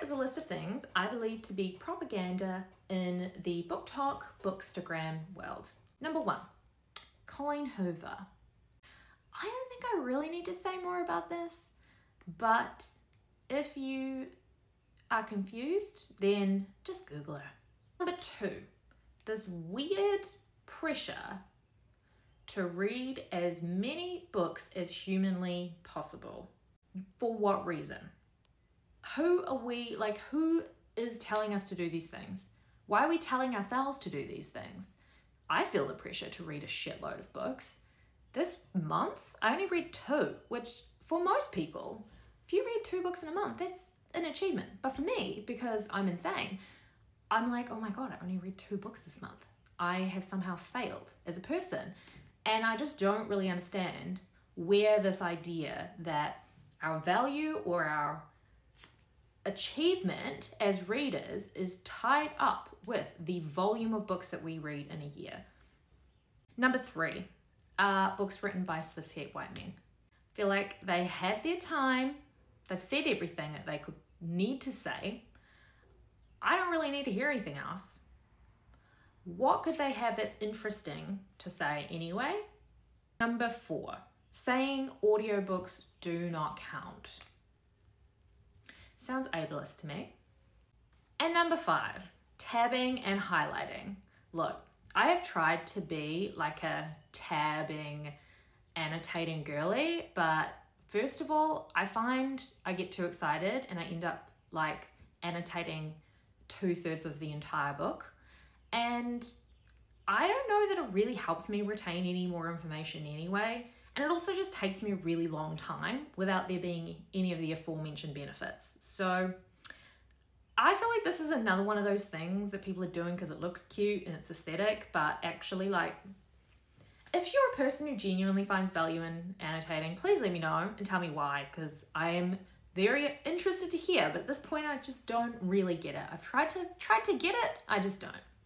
is a list of things I believe to be propaganda in the BookTok, Bookstagram world. Number 1, Colleen Hoover. I don't think I really need to say more about this, but if you are confused, then just Google her. Number 2, this weird pressure to read as many books as humanly possible. For what reason? Who is telling us to do these things? Why are we telling ourselves to do these things? I feel the pressure to read a shitload of books. This month, I only read 2, which for most people, if you read 2 books in a month, that's an achievement. But for me, because I'm insane, I'm like, oh my God, I only read 2 books this month. I have somehow failed as a person. And I just don't really understand where this idea that our value or our achievement as readers is tied up with the volume of books that we read in a year. Number 3 are books written by cishet white men. I feel like they had their time. They've said everything that they could need to say. I don't really need to hear anything else. What could they have that's interesting to say anyway? Number 4, saying audiobooks do not count. Sounds ableist to me. And number 5, tabbing and highlighting. Look, I have tried to be like a tabbing, annotating girly, but first of all, I find I get too excited and I end up like annotating 2/3 of the entire book. And I don't know that it really helps me retain any more information anyway. And it also just takes me a really long time without there being any of the aforementioned benefits. So I feel like this is another one of those things that people are doing because it looks cute and it's aesthetic, but actually, like, if you're a person who genuinely finds value in annotating, please let me know and tell me why, because I am very interested to hear, but at this point I just don't really get it. I've tried to get it, I just don't.